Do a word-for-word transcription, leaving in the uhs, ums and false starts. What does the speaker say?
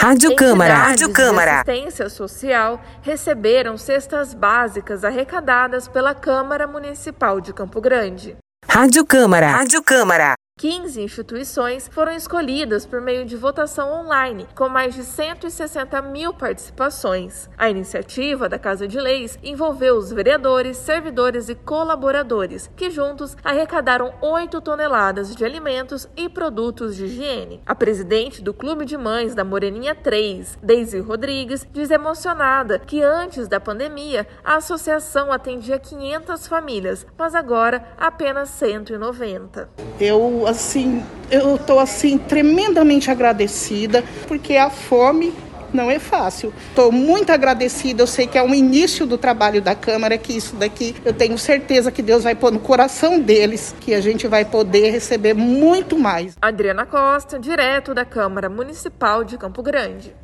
Rádio Câmara. Rádio Câmara. De assistência social receberam cestas básicas arrecadadas pela Câmara Municipal de Campo Grande. Rádio Câmara. Rádio Câmara. quinze instituições foram escolhidas por meio de votação online, com mais de cento e sessenta mil participações. A iniciativa da Casa de Leis envolveu os vereadores, servidores e colaboradores, que juntos arrecadaram oito toneladas de alimentos e produtos de higiene. A presidente do Clube de Mães da Moreninha três, Deise Rodrigues, diz emocionada que antes da pandemia a associação atendia quinhentas famílias, mas agora apenas cento e noventa. Eu Assim, eu estou assim tremendamente agradecida, porque a fome não é fácil. Estou muito agradecida, eu sei que é o início do trabalho da Câmara, que isso daqui eu tenho certeza que Deus vai pôr no coração deles, que a gente vai poder receber muito mais. Adriana Costa, direto da Câmara Municipal de Campo Grande.